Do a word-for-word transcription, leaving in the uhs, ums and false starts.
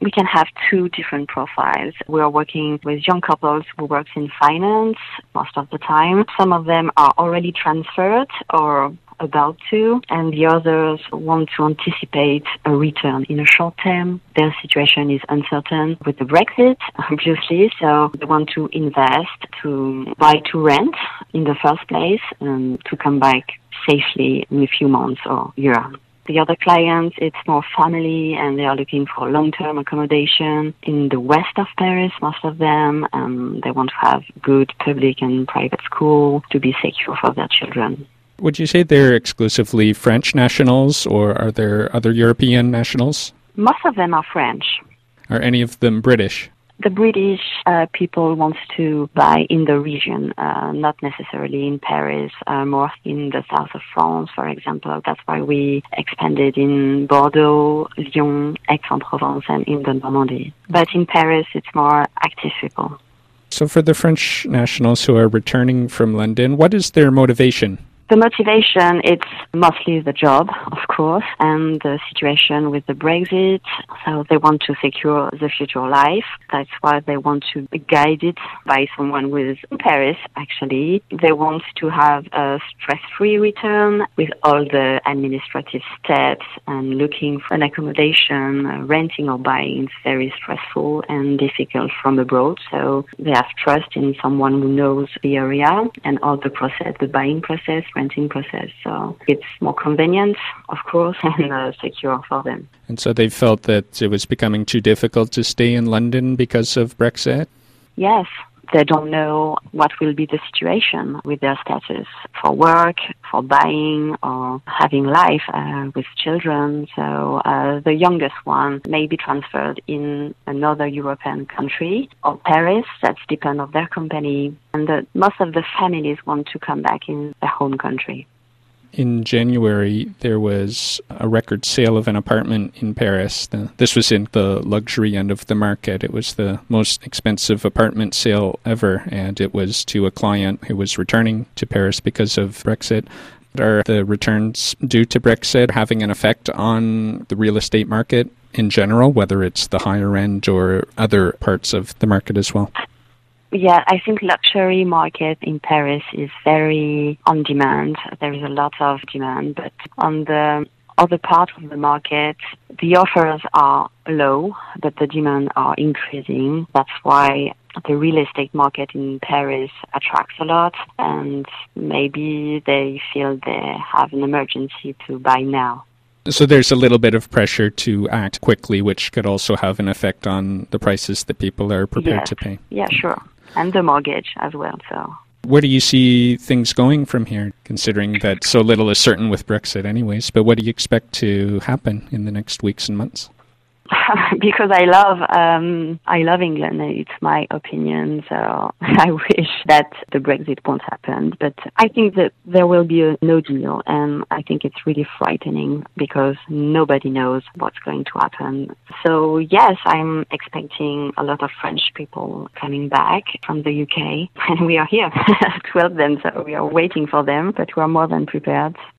we can have two different profiles. We are working with young couples who work in finance most of the time. Some of them are already transferred or about to, and the others want to anticipate a return in a short term. Their situation is uncertain with the Brexit, obviously, so they want to invest, to buy to rent in the first place, and to come back safely in a few months or year. The other clients, it's more family, and they are looking for long-term accommodation in the west of Paris, most of them, and they want to have good public and private school to be secure for their children. Would you say they're exclusively French nationals, or are there other European nationals? Most of them are French. Are any of them British? The British uh, people want to buy in the region, uh, not necessarily in Paris, uh, more in the south of France, for example. That's why we expanded in Bordeaux, Lyon, Aix-en-Provence, and in the Normandy. But in Paris, it's more active people. So for the French nationals who are returning from London, what is their motivation? The motivation, it's mostly the job, of course, and the situation with the Brexit. So they want to secure the future life. That's why they want to be guided by someone with Paris, actually. They want to have a stress-free return with all the administrative steps, and looking for an accommodation, uh, renting or buying is very stressful and difficult from abroad. So they have trust in someone who knows the area and all the process, the buying process, renting process. So it's more convenient, of course, and uh, secure for them. And so they felt that it was becoming too difficult to stay in London because of Brexit? Yes. They don't know what will be the situation with their status for work, for buying, or having life uh, with children. So uh, the youngest one may be transferred in another European country or Paris. That's depend on their company. And the, most of the families want to come back in their home country. In January, there was a record sale of an apartment in Paris. The, this was in the luxury end of the market. It was the most expensive apartment sale ever, and it was to a client who was returning to Paris because of Brexit. Are the returns due to Brexit having an effect on the real estate market in general, whether it's the higher end or other parts of the market as well? Yeah, I think luxury market in Paris is very on demand. There is a lot of demand, but on the other part of the market, the offers are low, but the demand are increasing. That's why the real estate market in Paris attracts a lot, and maybe they feel they have an emergency to buy now. So there's a little bit of pressure to act quickly, which could also have an effect on the prices that people are prepared yes. to pay. Yeah, sure. And the mortgage as well. So, where do you see things going from here, considering that so little is certain with Brexit anyways? But what do you expect to happen in the next weeks and months? Because I love um, I love England. It's my opinion, so I wish that the Brexit won't happen. But I think that there will be a no deal, and I think it's really frightening because nobody knows what's going to happen. So yes, I'm expecting a lot of French people coming back from the U K, and we are here to help them. So we are waiting for them, but we are more than prepared.